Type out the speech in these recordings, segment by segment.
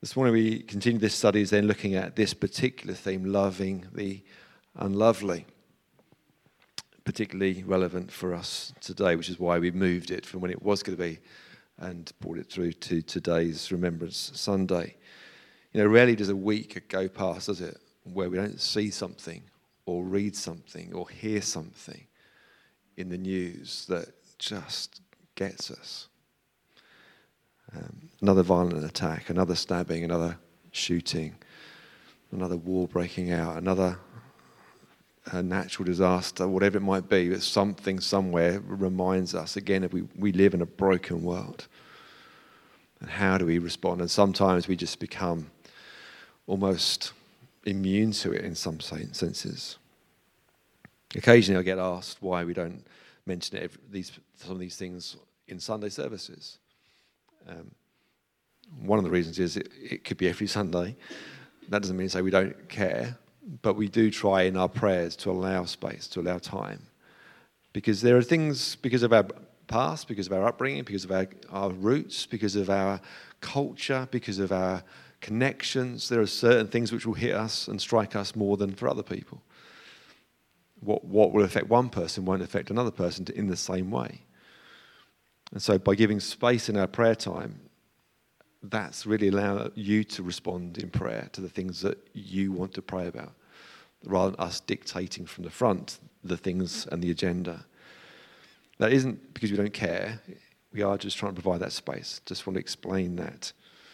This morning we continue this study then looking at this particular theme, loving the unlovely. Particularly relevant for us today, which is why we moved it from when it was going to be and brought it through to today's Remembrance Sunday. Rarely does a week go past, does it, where we don't see something or read something or hear something in the news that just gets us. Another violent attack, another stabbing, another shooting, another war breaking out, another a natural disaster, whatever it might be, but something somewhere reminds us again that we live in a broken world. And how do we respond? And sometimes we just become almost immune to it in some senses. Occasionally I get asked why we don't mention some of these things in Sunday services. One of the reasons is it could be every Sunday. That doesn't mean to say we don't care. But we do try in our prayers to allow space, to allow time. Because there are things, because of our past, because of our upbringing, because of our roots, because of our culture, because of our connections, there are certain things which will hit us and strike us more than for other people. What will affect one person won't affect another person in the same way. And so by giving space in our prayer time, that's really allowing you to respond in prayer to the things that you want to pray about, rather than us dictating from the front the things and the agenda. That isn't because we don't care. We are just trying to provide that space. Just want to explain that.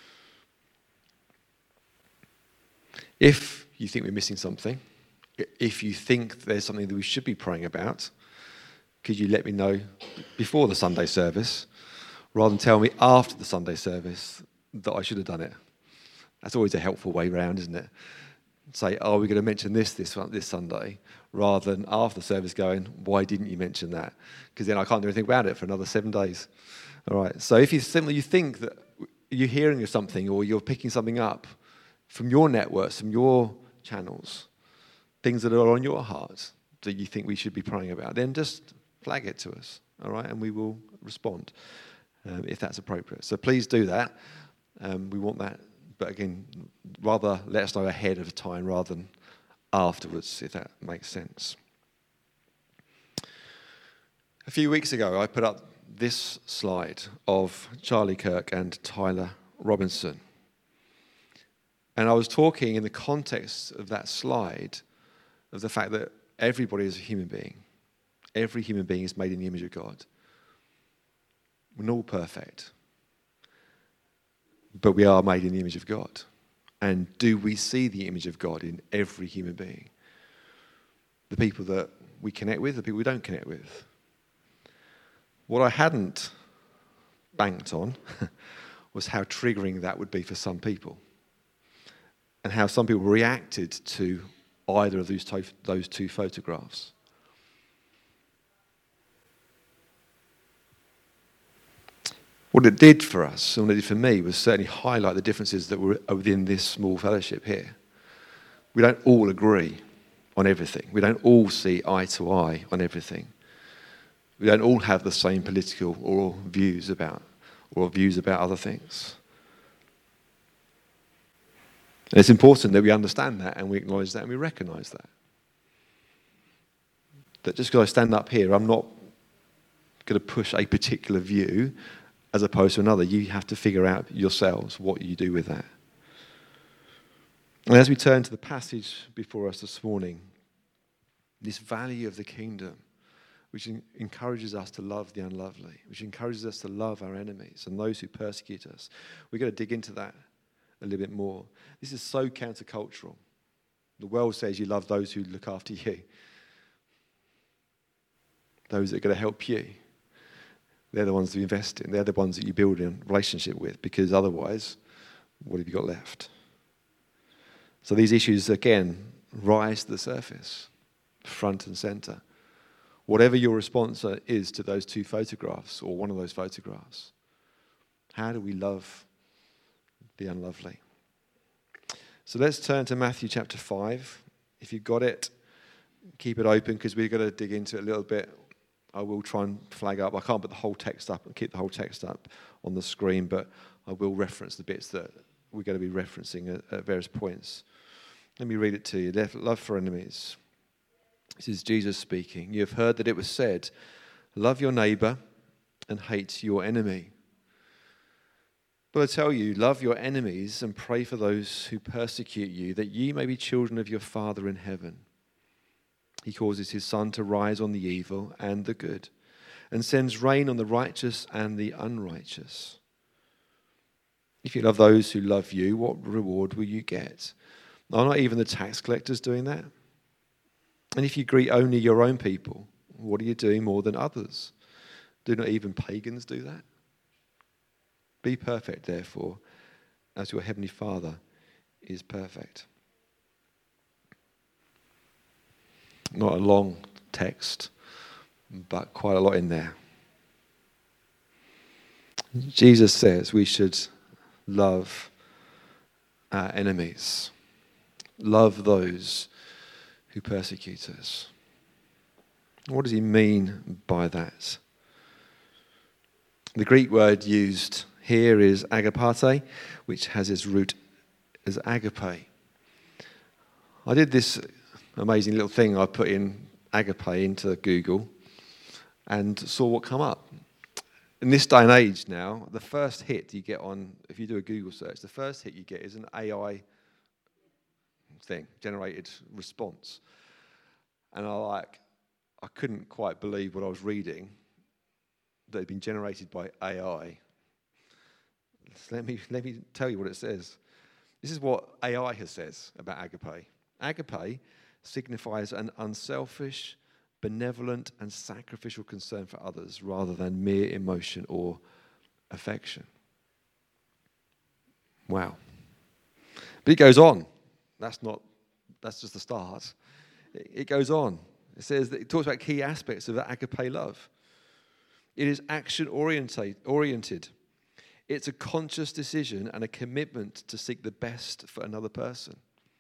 If you think we're missing something, if you think there's something that we should be praying about, could you let me know before the Sunday service, rather than tell me after the Sunday service that I should have done it? That's always a helpful way round, isn't it? Say, we're going to mention this Sunday, rather than after the service going, why didn't you mention that? Because then I can't do anything about it for another 7 days. All right. So if you think that you're hearing of something or you're picking something up from your networks, from your channels, things that are on your heart that you think we should be praying about, then just flag it to us. All right, and we will respond if that's appropriate. So please do that. We want that, but again, rather let us know ahead of time rather than afterwards, if that makes sense. A few weeks ago, I put up this slide of Charlie Kirk and Tyler Robinson. And I was talking in the context of that slide of the fact that everybody is a human being. Every human being is made in the image of God. We're not all perfect. But we are made in the image of God. And do we see the image of God in every human being? The people that we connect with, the people we don't connect with. What I hadn't banked on was how triggering that would be for some people. And how some people reacted to either of those two photographs. What it did for us, and what it did for me, was certainly highlight the differences that were within this small fellowship here. We don't all agree on everything. We don't all see eye to eye on everything. We don't all have the same political or views about other things. And it's important that we understand that and we acknowledge that and we recognise that. That just because I stand up here, I'm not going to push a particular view as opposed to another. You have to figure out yourselves what you do with that. And as we turn to the passage before us this morning, this value of the kingdom, which encourages us to love the unlovely, which encourages us to love our enemies and those who persecute us, we've got to dig into that a little bit more. This is so countercultural. The world says you love those who look after you, those that are going to help you. They're the ones that you invest in. They're the ones that you build a relationship with, because otherwise, what have you got left? So these issues, again, rise to the surface, front and center. Whatever your response is to those two photographs, or one of those photographs, how do we love the unlovely? So let's turn to Matthew chapter 5. If you've got it, keep it open, because we're going to dig into it a little bit. I will try and flag up. I can't put the whole text up and keep the whole text up on the screen, but I will reference the bits that we're going to be referencing at various points. Let me read it to you. Love for enemies. This is Jesus speaking. You have heard that it was said, love your neighbor and hate your enemy. But I tell you, love your enemies and pray for those who persecute you, that ye may be children of your Father in heaven. He causes his sun to rise on the evil and the good, and sends rain on the righteous and the unrighteous. If you love those who love you, what reward will you get? Are not even the tax collectors doing that? And if you greet only your own people, what are you doing more than others? Do not even pagans do that? Be perfect, therefore, as your heavenly Father is perfect. Not a long text, but quite a lot in there. Jesus says we should love our enemies. Love those who persecute us. What does he mean by that? The Greek word used here is agapate, which has its root as agape. I did this amazing little thing. I put in agape into Google and saw what come up. In this day and age now, the first hit you get on, if you do a Google search, the first hit you get is an AI thing, generated response. And I couldn't quite believe what I was reading, that had been generated by AI. So let me tell you what it says. This is what AI says about agape. Agape signifies an unselfish, benevolent, and sacrificial concern for others rather than mere emotion or affection. Wow. But it goes on. That's just the start. It goes on. It says that it talks about key aspects of that agape love. It is action-oriented. It's a conscious decision and a commitment to seek the best for another person.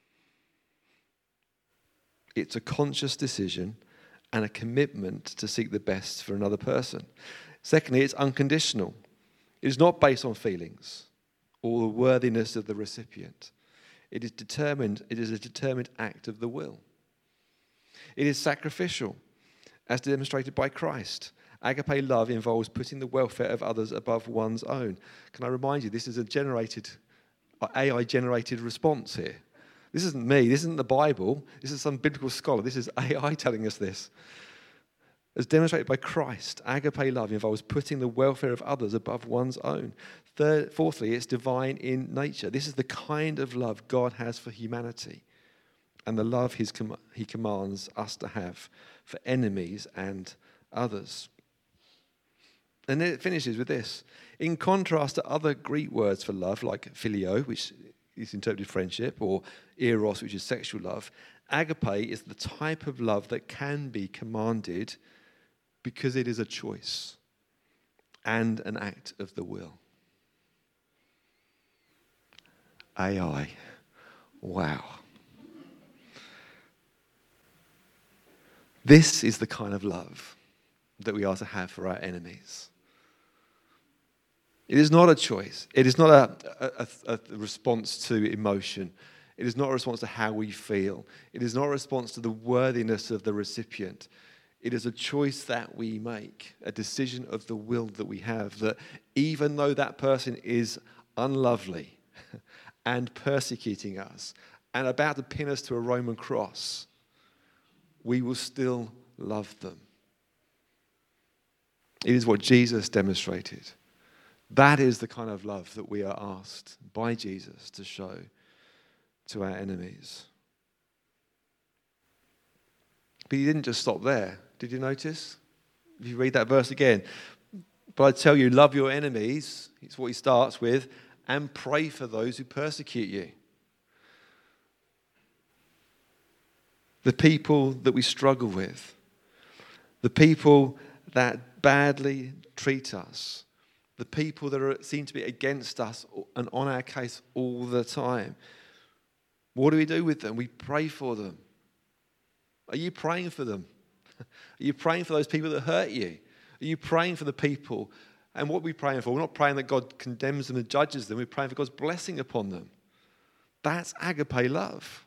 It's a conscious decision and a commitment to seek the best for another person. Secondly, it's unconditional. It is not based on feelings or the worthiness of the recipient. It is a determined act of the will. It is sacrificial, as demonstrated by Christ. Agape love involves putting the welfare of others above one's own. Can I remind you, this is AI-generated response here. This isn't me. This isn't the Bible. This is some biblical scholar. This is AI telling us this. As demonstrated by Christ, agape love involves putting the welfare of others above one's own. Fourthly, it's divine in nature. This is the kind of love God has for humanity and the love he commands us to have for enemies and others. And then it finishes with this. In contrast to other Greek words for love, like phileo, which is interpreted friendship, or eros, which is sexual love, agape is the type of love that can be commanded because it is a choice and an act of the will. AI. Wow. This is the kind of love that we are to have for our enemies. It is not a choice. It is not a response to emotion. It is not a response to how we feel. It is not a response to the worthiness of the recipient. It is a choice that we make, a decision of the will that we have, that even though that person is unlovely and persecuting us and about to pin us to a Roman cross, we will still love them. It is what Jesus demonstrated. That is the kind of love that we are asked by Jesus to show to our enemies. But he didn't just stop there. Did you notice? If you read that verse again. But I tell you, love your enemies. It's what he starts with. And pray for those who persecute you. The people that we struggle with. The people that badly treat us. The people that seem to be against us and on our case all the time. What do we do with them? We pray for them. Are you praying for them? Are you praying for those people that hurt you? Are you praying for the people And what are we praying for? We're not praying that God condemns them and judges them. We're praying for God's blessing upon them. That's agape love.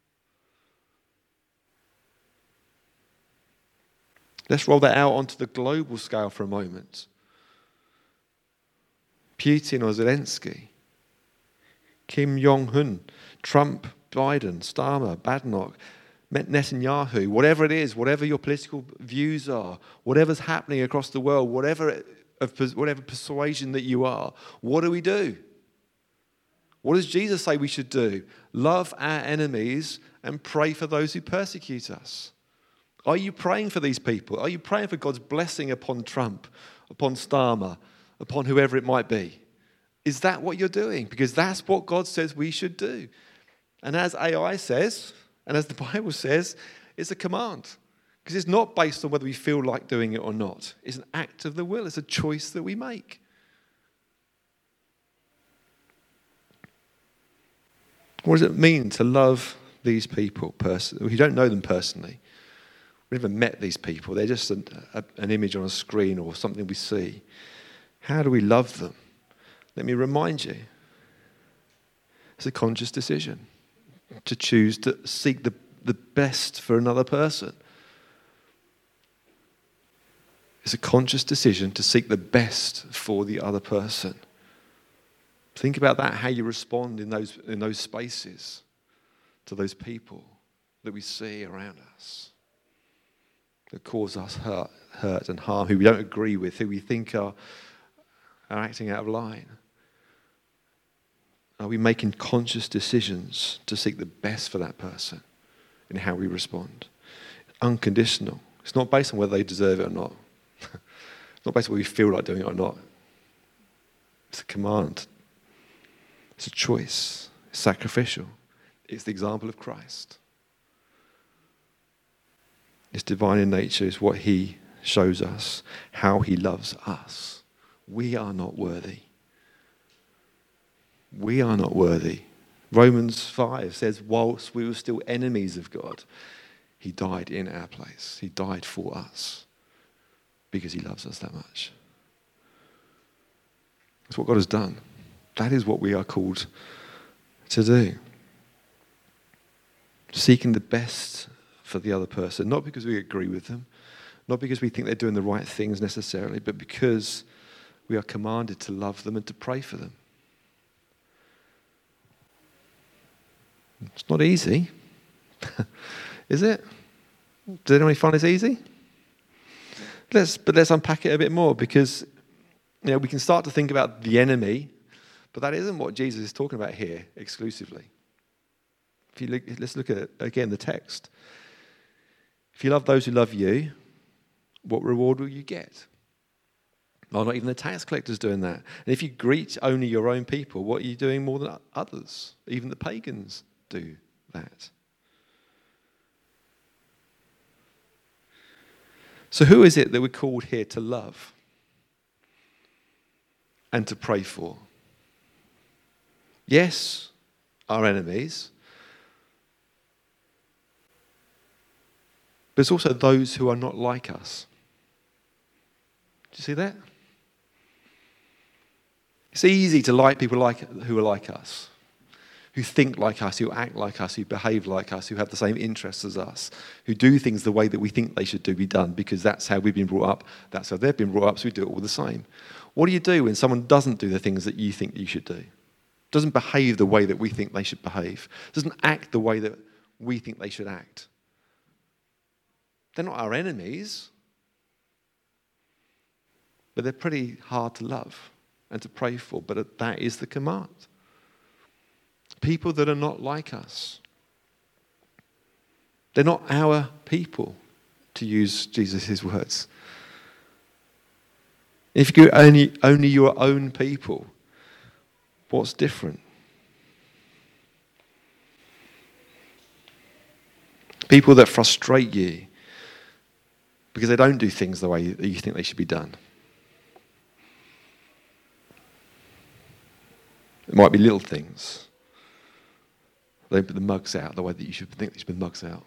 Let's roll that out onto the global scale for a moment. Putin or Zelensky, Kim Jong-un, Trump, Biden, Starmer, Badenoch, Netanyahu, whatever it is, whatever your political views are, whatever's happening across the world, whatever persuasion that you are, what do we do? What does Jesus say we should do? Love our enemies and pray for those who persecute us. Are you praying for these people? Are you praying for God's blessing upon Trump, upon Starmer, upon whoever it might be? Is that what you're doing? Because that's what God says we should do. And as AI says, and as the Bible says, it's a command. Because it's not based on whether we feel like doing it or not. It's an act of the will. It's a choice that we make. What does it mean to love these people personally? We don't know them personally. We've never met these people. They're just an image on a screen or something we see. How do we love them? Let me remind you. It's a conscious decision to choose to seek the best for another person. It's a conscious decision to seek the best for the other person. Think about that, how you respond in those spaces to those people that we see around us, that cause us hurt and harm, who we don't agree with, who we think are acting out of line. Are we making conscious decisions to seek the best for that person in how we respond? Unconditional. It's not based on whether they deserve it or not. It's not based on whether we feel like doing it or not. It's a command. It's a choice. It's sacrificial. It's the example of Christ. It's divine in nature. It's what he shows us, how he loves us. We are not worthy. We are not worthy. Romans 5 says, whilst we were still enemies of God, he died in our place. He died for us because he loves us that much. That's what God has done. That is what we are called to do. Seeking the best for the other person, not because we agree with them, not because we think they're doing the right things necessarily, but because we are commanded to love them and to pray for them. It's not easy, is it? Does anyone find this easy? Let's unpack it a bit more, because we can start to think about the enemy, but that isn't what Jesus is talking about here exclusively. Let's look at, again, the text. If you love those who love you, what reward will you get? Well, not even the tax collector's doing that. And if you greet only your own people, what are you doing more than others? Even the pagans do that. So who is it that we're called here to love and to pray for? Yes, our enemies, but it's also those who are not like us. Do you see that? It's easy to like people who are like us, who think like us, who act like us, who behave like us, who have the same interests as us, who do things the way that we think they should be done, because that's how we've been brought up, that's how they've been brought up, so we do it all the same. What do you do when someone doesn't do the things that you think you should do? Doesn't behave the way that we think they should behave? Doesn't act the way that we think they should act? They're not our enemies, but they're pretty hard to love and to pray for, but that is the command. People that are not like us. They're not our people, to use Jesus' words. If you only your own people, what's different? People that frustrate you because they don't do things the way that you think they should be done. It might be little things. They don't put the mugs out the way that you should think they should put the mugs out.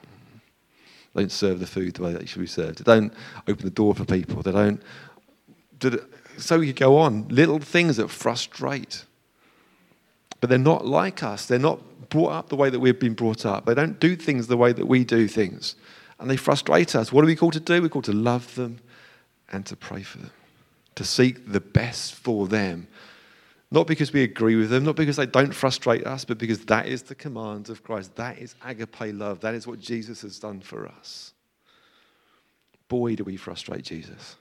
They don't serve the food the way that it should be served. They don't open the door for people. They don't So we could go on. Little things that frustrate. But they're not like us. They're not brought up the way that we've been brought up. They don't do things the way that we do things. And they frustrate us. What are we called to do? We're called to love them and to pray for them. To seek the best for them. Not because we agree with them, not because they don't frustrate us, but because that is the command of Christ. That is agape love. That is what Jesus has done for us. Boy, do we frustrate Jesus.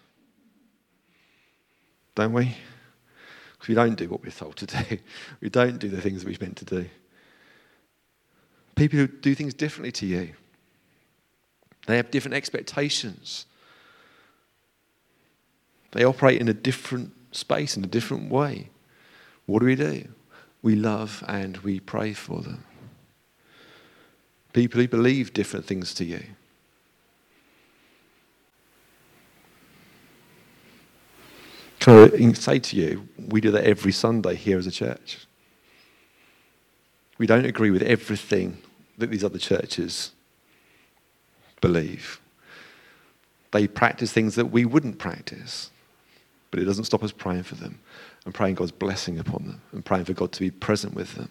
Don't we? Because we don't do what we're told to do. We don't do the things we're meant to do. People who do things differently to you. They have different expectations. They operate in a different space, in a different way. What do? We love and we pray for them. People who believe different things to you. Can I say to you, we do that every Sunday here as a church. We don't agree with everything that these other churches believe. They practice things that we wouldn't practice. But it doesn't stop us praying for them and praying God's blessing upon them and praying for God to be present with them.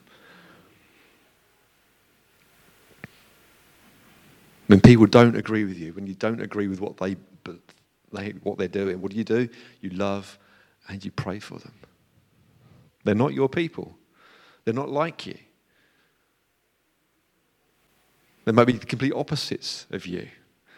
When people don't agree with you, when you don't agree with what they're doing, what do? You love and you pray for them. They're not your people. They're not like you. They might be the complete opposites of you.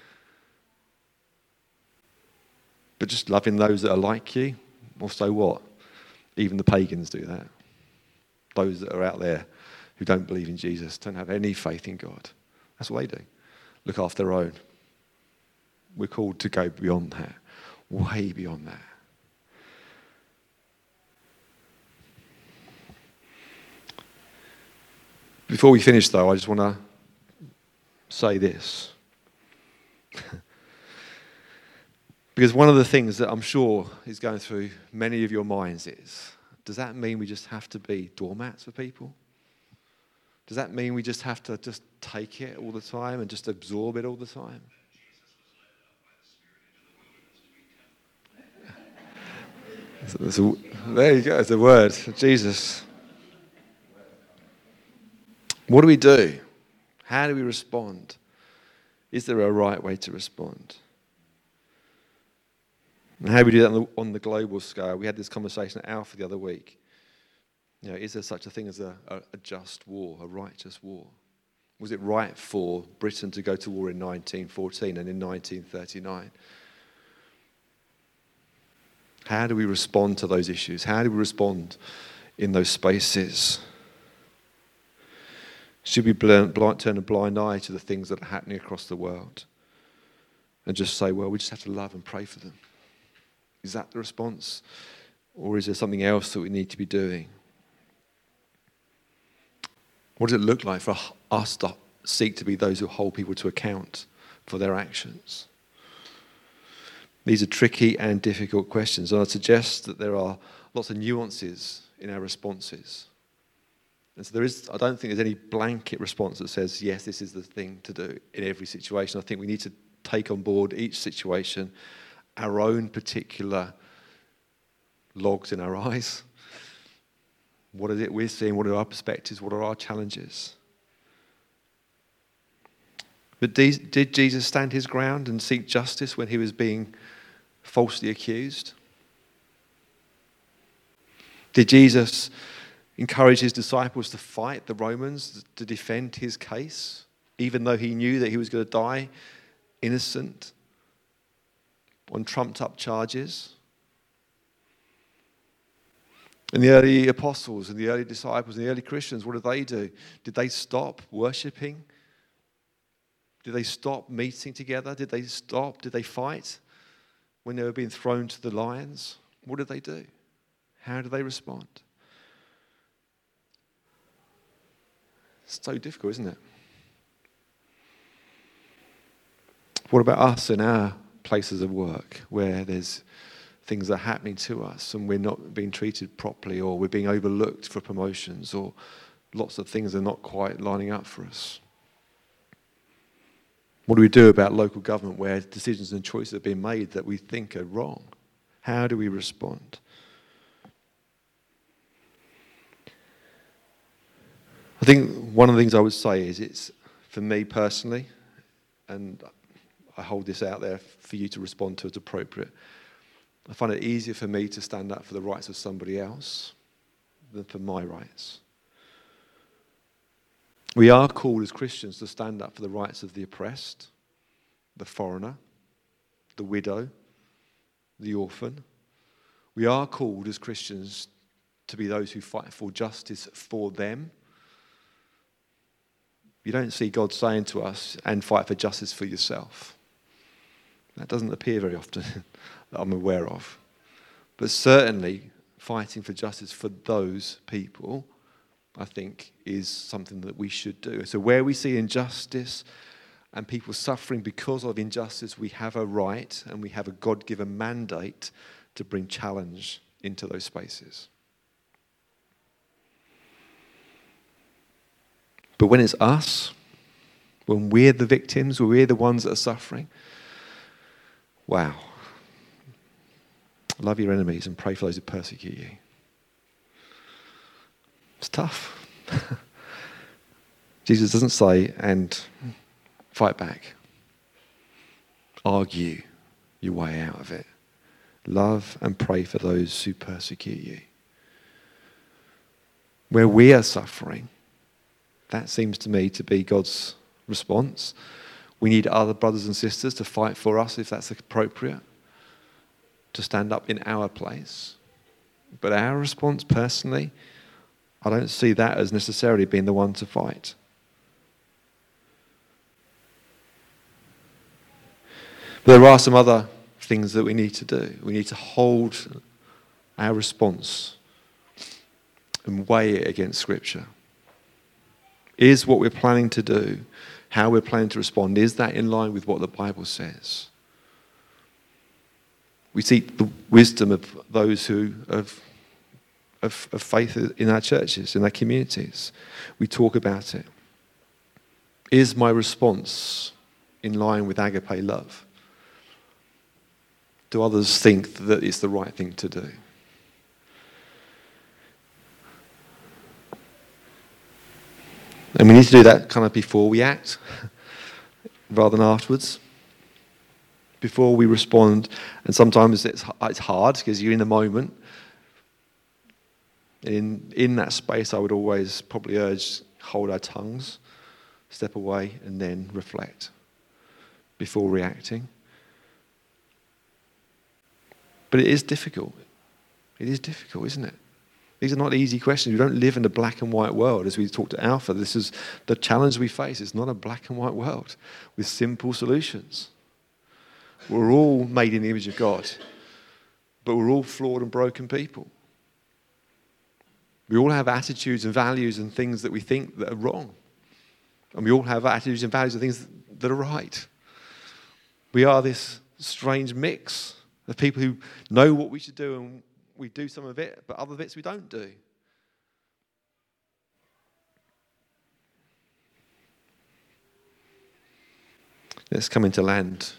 But just loving those that are like you, well, so what? Even the pagans do that. Those that are out there who don't believe in Jesus, don't have any faith in God. That's what they do. Look after their own. We're called to go beyond that, way beyond that. Before we finish, though, I just want to say this. Because one of the things that I'm sure is going through many of your minds is, does that mean we just have to be doormats for people? Does that mean we just have to just take it all the time and just absorb it all the time? There you go, it's a word, Jesus. What do? How do we respond? Is there a right way to respond? And how do we do that on the global scale? We had this conversation at Alpha the other week. You know, is there such a thing as a just war, a righteous war? Was it right for Britain to go to war in 1914 and in 1939? How do we respond to those issues? How do we respond in those spaces? Should we turn a blind eye to the things that are happening across the world and just say, well, we just have to love and pray for them? Is that the response? Or is there something else that we need to be doing? What does it look like for us to seek to be those who hold people to account for their actions? These are tricky and difficult questions, and I suggest that there are lots of nuances in our responses. And so I don't think there's any blanket response that says, yes, this is the thing to do in every situation. I think we need to take on board each situation, our own particular logs in our eyes. What is it we're seeing? What are our perspectives? What are our challenges? But did Jesus stand his ground and seek justice when he was being falsely accused? Did Jesus encourage his disciples to fight the Romans, to defend his case, even though he knew that he was going to die innocent on trumped-up charges? And the early apostles and the early disciples and the early Christians, what did they do? Did they stop worshipping? Did they stop meeting together? Did they fight when they were being thrown to the lions? What did they do? How did they respond? It's so difficult, isn't it? What about us in our places of work where there's things that are happening to us and we're not being treated properly, or we're being overlooked for promotions, or lots of things are not quite lining up for us? What do we do about local government where decisions and choices are being made that we think are wrong? How do we respond? I think one of the things I would say is it's, for me personally, and I hold this out there for you to respond to as appropriate, I find it easier for me to stand up for the rights of somebody else than for my rights. We are called as Christians to stand up for the rights of the oppressed, the foreigner, the widow, the orphan. We are called as Christians to be those who fight for justice for them. You don't see God saying to us, and fight for justice for yourself. That doesn't appear very often that I'm aware of. But certainly fighting for justice for those people, I think, is something that we should do. So where we see injustice and people suffering because of injustice, we have a right and we have a God-given mandate to bring challenge into those spaces. But when it's us, when we're the victims, when we're the ones that are suffering, wow. Love your enemies and pray for those who persecute you. It's tough. Jesus doesn't say, and fight back. Argue your way out of it. Love and pray for those who persecute you. Where we are suffering, that seems to me to be God's response. We need other brothers and sisters to fight for us if that's appropriate, to stand up in our place. But our response personally, I don't see that as necessarily being the one to fight. But there are some other things that we need to do. We need to hold our response and weigh it against Scripture. Is what we're planning to do, how we're planning to respond, is that in line with what the Bible says? We seek the wisdom of those who have faith in our churches, in our communities. We talk about it. Is my response in line with agape love? Do others think that it's the right thing to do? And we need to do that kind of before we act, rather than afterwards. Before we respond, and sometimes it's hard because you're in the moment. In that space, I would always probably urge, hold our tongues, step away, and then reflect before reacting. But it is difficult. It is difficult, isn't it? These are not easy questions. We don't live in a black and white world. As we talked to Alpha, this is the challenge we face. It's not a black and white world with simple solutions. We're all made in the image of God, but we're all flawed and broken people. We all have attitudes and values and things that we think that are wrong. And we all have attitudes and values and things that are right. We are this strange mix of people who know what we should do and we do some of it, but other bits we don't do. Let's come into land.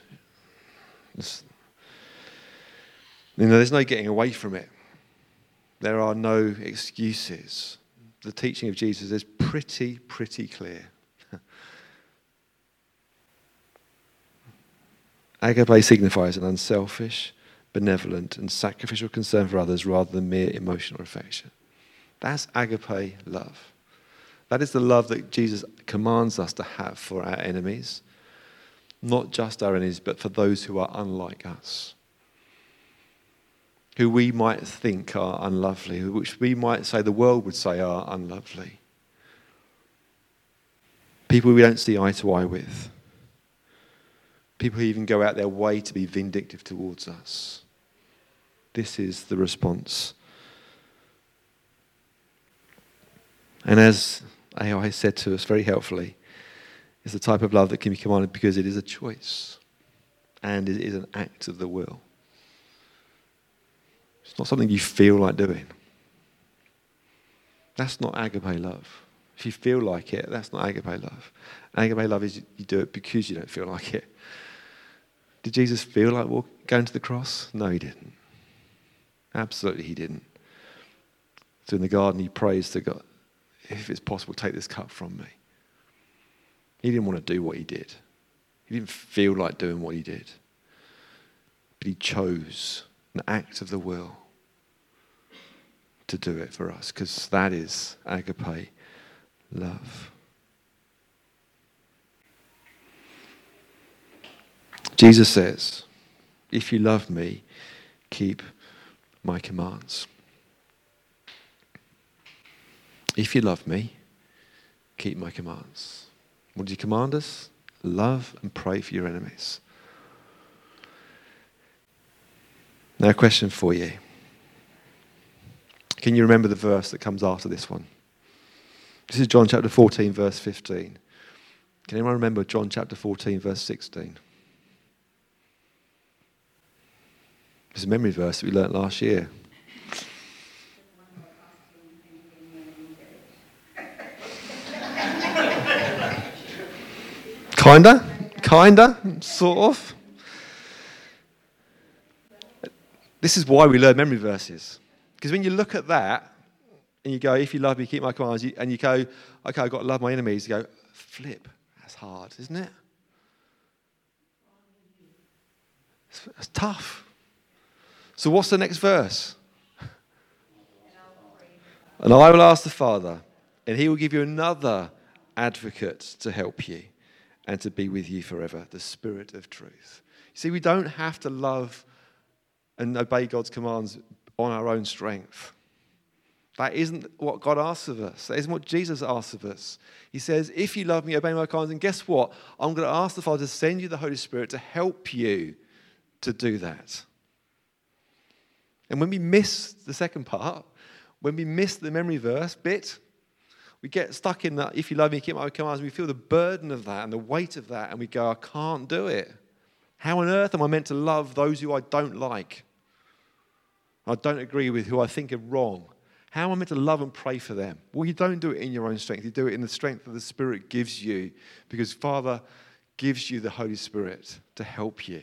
There's no getting away from it. There are no excuses. The teaching of Jesus is pretty clear. Agape signifies an unselfish, benevolent, and sacrificial concern for others rather than mere emotional affection. That's agape love. That is the love that Jesus commands us to have for our enemies. Not just our enemies, but for those who are unlike us. Who we might think are unlovely, which we might say the world would say are unlovely. People we don't see eye to eye with. People who even go out their way to be vindictive towards us. This is the response. And as AI said to us very helpfully, it's the type of love that can be commanded because it is a choice and it is an act of the will. It's not something you feel like doing. That's not agape love. If you feel like it, that's not agape love. Agape love is you do it because you don't feel like it. Did Jesus feel like going to the cross? No, he didn't. Absolutely he didn't. So in the garden he prays to God, if it's possible, take this cup from me. He didn't want to do what he did. He didn't feel like doing what he did. But he chose an act of the will to do it for us, because that is agape love. Jesus says, if you love me, keep my commands. If you love me, keep my commands. What did he command us? Love and pray for your enemies. Now, a question for you. Can you remember the verse that comes after this one? This is John chapter 14, verse 15. Can anyone remember John chapter 14, verse 16? It's a memory verse that we learnt last year. Kinda, sort of. This is why we learn memory verses. Because when you look at that, and you go, if you love me, keep my commands, and you go, okay, I've got to love my enemies, you go, flip, that's hard, isn't it? It's tough. So what's the next verse? And I will ask the Father, and he will give you another advocate to help you and to be with you forever, the Spirit of truth. You see, we don't have to love and obey God's commands on our own strength. That isn't what God asks of us. That isn't what Jesus asks of us. He says, if you love me, obey my commands, and guess what? I'm going to ask the Father to send you the Holy Spirit to help you to do that. And when we miss the second part, when we miss the memory verse bit, we get stuck in that, if you love me, keep my commands, and we feel the burden of that and the weight of that, and we go, I can't do it. How on earth am I meant to love those who I don't like? I don't agree with, who I think are wrong. How am I meant to love and pray for them? Well, you don't do it in your own strength. You do it in the strength that the Spirit gives you, because Father gives you the Holy Spirit to help you.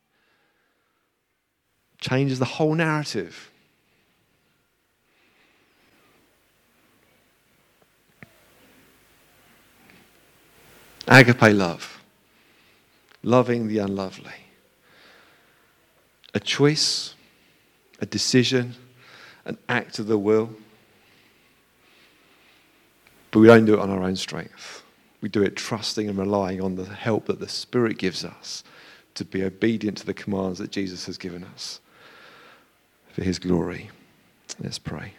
Changes the whole narrative. Agape love. Loving the unlovely. A choice, a decision, an act of the will. But we don't do it on our own strength. We do it trusting and relying on the help that the Spirit gives us to be obedient to the commands that Jesus has given us for his glory. Let's pray.